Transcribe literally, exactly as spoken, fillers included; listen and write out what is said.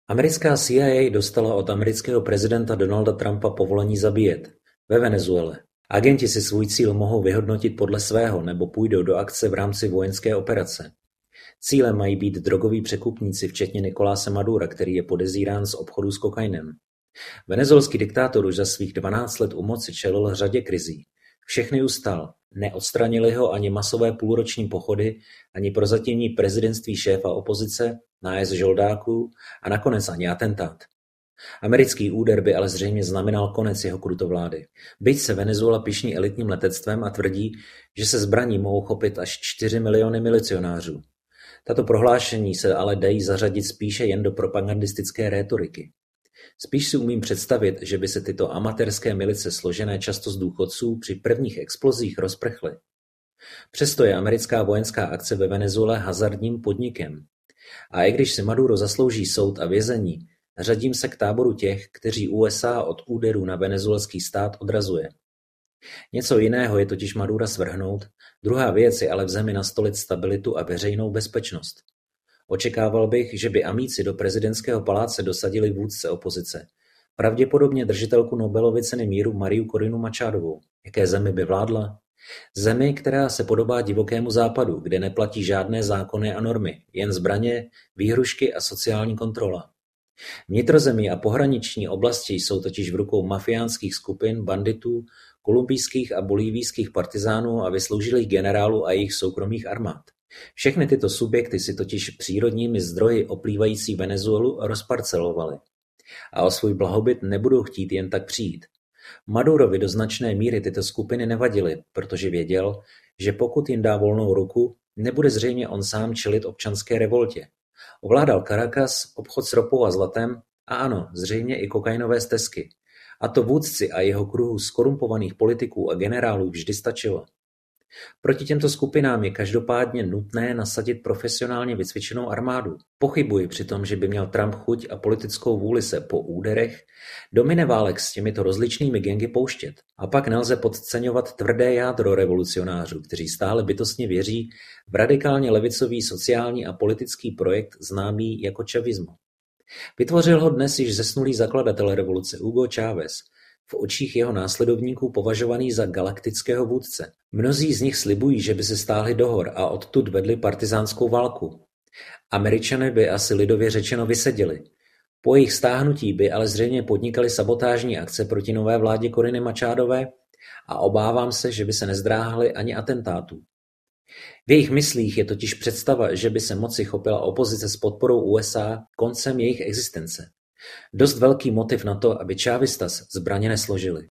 Americká C I A dostala od amerického prezidenta Donalda Trumpa povolení zabíjet. Ve Venezuele. Agenti si svůj cíl mohou vyhodnotit podle svého nebo půjdou do akce v rámci vojenské operace. Cílem mají být drogoví překupníci včetně Nicolase Madura, který je podezírán z obchodu s kokainem. Venezuelský diktátor už za svých dvanáct let u moci čelil řadě krizí. Všechny ustál. Neodstranili ho ani masové půlroční pochody, ani prozatímní prezidentství šéfa opozice, nájezd žoldáků a nakonec ani atentát. Americký úder by ale zřejmě znamenal konec jeho krutovlády. Byť se Venezuela pyšní elitním letectvem a tvrdí, že se zbraní mohou chopit až čtyři miliony milicionářů. Tato prohlášení se ale dají zařadit spíše jen do propagandistické rétoriky. Spíš si umím představit, že by se tyto amatérské milice složené často z důchodců při prvních explozích rozprchly. Přesto je americká vojenská akce ve Venezuele hazardním podnikem. A i když si Maduro zaslouží soud a vězení, řadím se k táboru těch, kteří U S A od úderů na venezuelský stát odrazuje. Něco jiného je totiž Madura svrhnout, druhá věc je ale v zemi nastolit stabilitu a veřejnou bezpečnost. Očekával bych, že by amíci do prezidentského paláce dosadili vůdce opozice, pravděpodobně držitelku Nobelovy ceny míru Mariu Corinu Machadovou. Jaké zemi by vládla? Zemi, která se podobá divokému západu, kde neplatí žádné zákony a normy, jen zbraně, výhrušky a sociální kontrola. Vnitrozemí a pohraniční oblasti jsou totiž v rukou mafiánských skupin, banditů, kolumbijských a bolívijských partizánů a vysloužilých generálů a jejich soukromých armád. Všechny tyto subjekty si totiž přírodními zdroji oplývající Venezuelu rozparcelovaly a o svůj blahobyt nebudou chtít jen tak přijít. Madurovi do značné míry tyto skupiny nevadily, protože věděl, že pokud jim dá volnou ruku, nebude zřejmě on sám čelit občanské revoltě. Ovládal Caracas, obchod s ropou a zlatem a ano, zřejmě i kokainové stezky. A to vůdci a jeho kruhu skorumpovaných politiků a generálů vždy stačilo. Proti těmto skupinám je každopádně nutné nasadit profesionálně vycvičenou armádu. Pochybuji přitom, že by měl Trump chuť a politickou vůli se po úderech do mineválek s těmito rozličnými gangy pouštět. A pak nelze podceňovat tvrdé jádro revolucionářů, kteří stále bytostně věří v radikálně levicový sociální a politický projekt známý jako čavismo. Vytvořil ho dnes již zesnulý zakladatel revoluce Hugo Chávez, v očích jeho následovníků považovaný za galaktického vůdce. Mnozí z nich slibují, že by se stáhli do hor a odtud vedli partizánskou válku. Američané by asi lidově řečeno vyseděli. Po jejich stáhnutí by ale zřejmě podnikali sabotážní akce proti nové vládě Coriny Machadové a obávám se, že by se nezdráhali ani atentátů. V jejich myslích je totiž představa, že by se moci chopila opozice s podporou U S A koncem jejich existence. Dost velký motiv na to, aby čávistas zbraně nesložili.